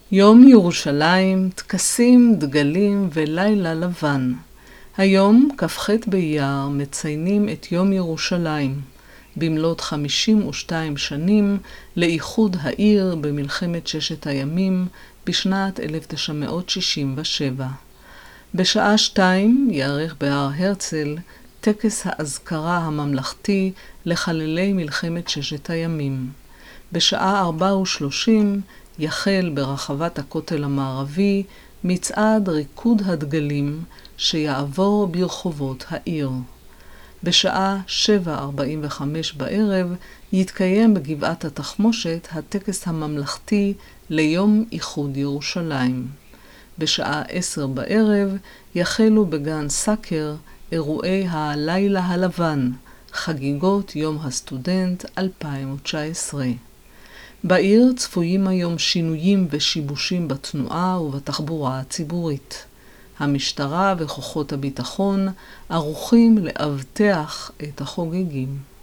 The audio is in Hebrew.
יום ירושלים, טקסים, דגלים ולילה לבן. היום, כ"ח באייר, מציינים את יום ירושלים, במלאת 52 שנים לאיחוד העיר במלחמת ששת הימים בשנת 1967. בשעה 2 יערך בהר הרצל טקס האזכרה הממלכתי לחללי מלחמת ששת הימים. בשעה 4:30 יחל ברחבת הכותל המערבי מצעד ריקוד הדגלים שיעבור ברחובות העיר. בשעה 7:45 בערב יתקיים בגבעת התחמושת הטקס הממלכתי ליום איחוד ירושלים. בשעה 10 בערב יחלו בגן סאקר אירועי הלילה הלבן, חגיגות יום הסטודנט 2019. בעיר צפויים היום שינויים ושיבושים בתנועה ובתחבורה הציבורית. המשטרה וכוחות הביטחון ערוכים לאבטח את החוגגים.